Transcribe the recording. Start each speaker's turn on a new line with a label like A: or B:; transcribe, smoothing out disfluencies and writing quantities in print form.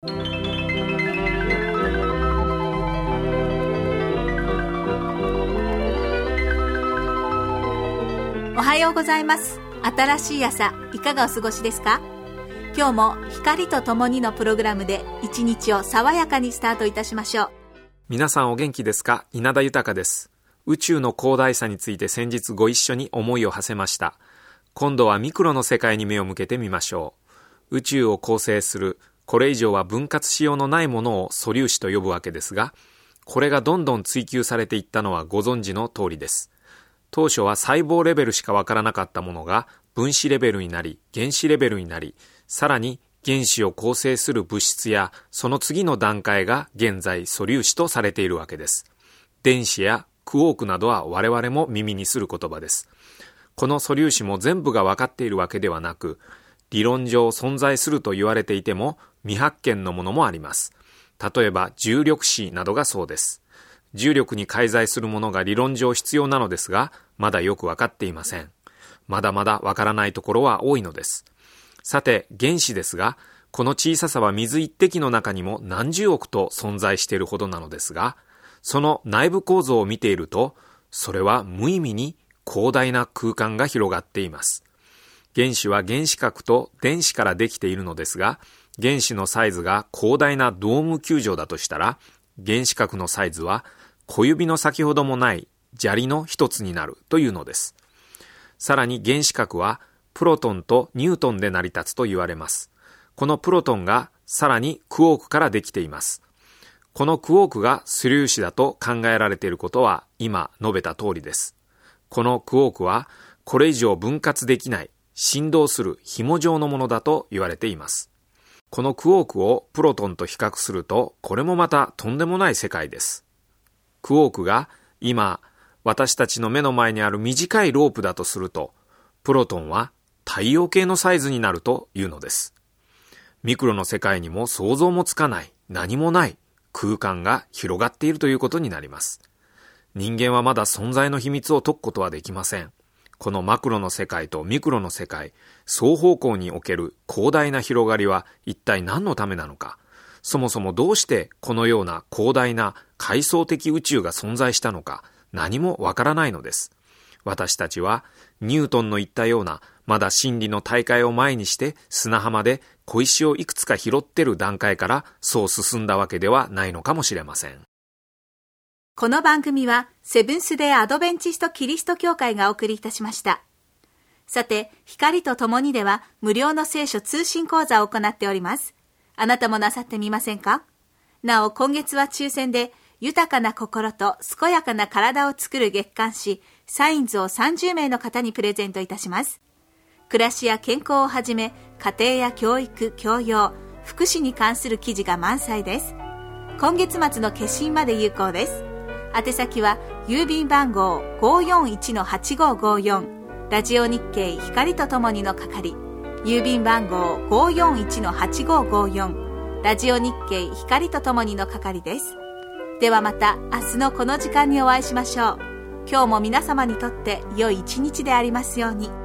A: おはようございます。新しい朝、いかがお過ごしですか？今日も光とともにのプログラムで一日を爽やかにスタートいたしましょう。
B: 皆さんお元気ですか？稲田豊です。宇宙の広大さについて先日ご一緒に思いを馳せました。今度はミクロの世界に目を向けてみましょう。宇宙を構成する、これ以上は分割しようのないものを素粒子と呼ぶわけですが、これがどんどん追求されていったのはご存知の通りです。当初は細胞レベルしかわからなかったものが分子レベルになり、原子レベルになり、さらに原子を構成する物質やその次の段階が現在素粒子とされているわけです。電子やクォークなどは我々も耳にする言葉です。この素粒子も全部が分かっているわけではなく、理論上存在すると言われていても未発見のものもあります。例えば重力子などがそうです。重力に介在するものが理論上必要なのですが、まだよく分かっていません。まだまだ分からないところは多いのです。さて、原子ですが、この小ささは水一滴の中にも何十億と存在しているほどなのですが、その内部構造を見ていると、それは無意味に広大な空間が広がっています。原子は原子核と電子からできているのですが、原子のサイズが広大なドーム球場だとしたら、原子核のサイズは小指の先ほどもない砂利の一つになるというのです。さらに原子核はプロトンとニュートンで成り立つと言われます。このプロトンがさらにクォークからできています。このクォークが素粒子だと考えられていることは今述べた通りです。このクォークはこれ以上分割できない振動する紐状のものだと言われています。このクォークをプロトンと比較すると、これもまたとんでもない世界です。クォークが今私たちの目の前にある短いロープだとすると、プロトンは太陽系のサイズになるというのです。ミクロの世界にも想像もつかない何もない空間が広がっているということになります。人間はまだ存在の秘密を解くことはできません。このマクロの世界とミクロの世界、双方向における広大な広がりは一体何のためなのか。そもそもどうしてこのような広大な階層的宇宙が存在したのか、何もわからないのです。私たちはニュートンの言ったようなまだ真理の大海を前にして砂浜で小石をいくつか拾ってる段階からそう進んだわけではないのかもしれません。
A: この番組はセブンス・デー・アドベンチスト・キリスト教会がお送りいたしました。さて、光とともにでは無料の聖書通信講座を行っております。あなたもなさってみませんか？なお、今月は抽選で豊かな心と健やかな体を作る月刊誌サインズを30名の方にプレゼントいたします。暮らしや健康をはじめ、家庭や教育、教養、福祉に関する記事が満載です。今月末の決心まで有効です。宛先は郵便番号 541-8554 ラジオ日経光とともにの係、郵便番号 541-8554 ラジオ日経光とともにの係です。ではまた明日のこの時間にお会いしましょう。今日も皆様にとって良い一日でありますように。